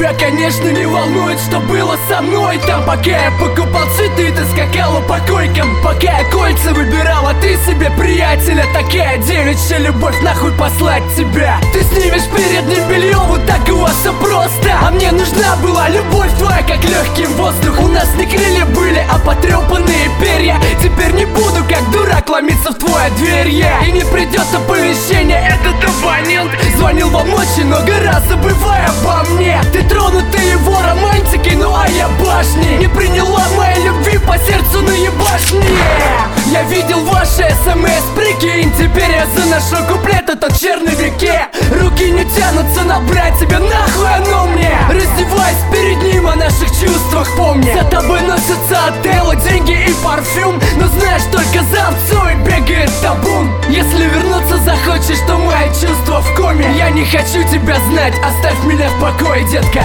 Тебя, конечно, не волнует, что было со мной там. Пока я покупал цветы, ты скакала по койкам. Пока я кольца выбирала, ты себе приятеля. Такая девичья любовь, нахуй послать тебя. Ты снимешь переднее белье, вот так и у вас все просто. А мне нужна была любовь твоя, как легкий воздух. У нас не крылья были, а потрепанные перья. Теперь не буду, как дурак, ломиться в твою дверь я. И не придет оповещение, этот абонент звонил вам очень много раз, забывая обо мне. Ты тронутый его романтикой, ну а я башни. Не приняла моей любви, по сердцу наебашни. Я видел ваши СМС, прикинь. Теперь я заношу куплет этот черный в реке. Руки не тянутся набрать тебя, нахуй оно мне. Раздеваясь перед ним, о наших чувствах помни. За тобой носятся отелы, деньги и парфюм. Но знаешь, только за овцой бегает табун. Если вернуться захочешь, то мои чувства в коме. Я не хочу тебя знать, оставь меня в покое, детка.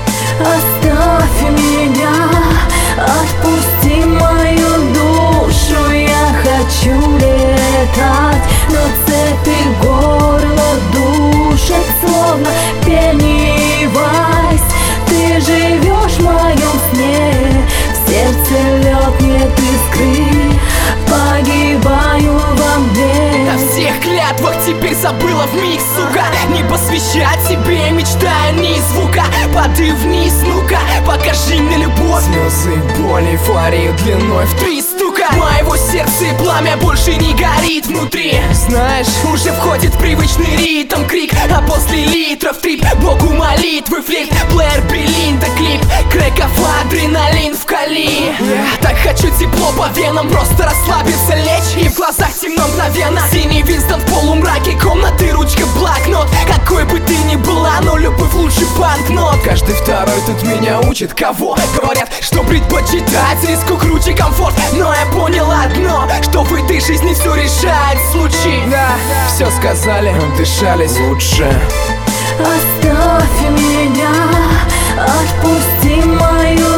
Оставь меня, отпусти мою душу. Я хочу летать, но цепи горло душат, словно Пеннивайз. Ты живешь в моем сне, в сердце лед нет искры, погибаю во мне. На всех клятвах теперь забыла вмиг, сука. Не посвящать себе, мечтая ни звука. Падай вниз, ну-ка, покажи мне любовь. Слезы, боли, эйфорию длиной в 3 стука. Моего сердца и пламя больше не горит внутри. Знаешь, уже входит привычный ритм, крик. А после литров трип, Богу молитвы, флирт, плеер, Белинда, клип. Крэков, адреналин в кали. Я так хочу тепло по венам, просто расслабиться, лечь. И в глазах темно мгновенно. Синий Винстон в полумраке комнаты, ручка, блокнот. Какой бы ты ни была, но любовь лучше банкнот. Каждый второй тут меня учит, кого? Говорят, что предпочитать риску круче комфорт. Но я понял одно, что в этой жизни все решает случай. Да, все сказали, дышались лучше. Оставь меня, отпусти мою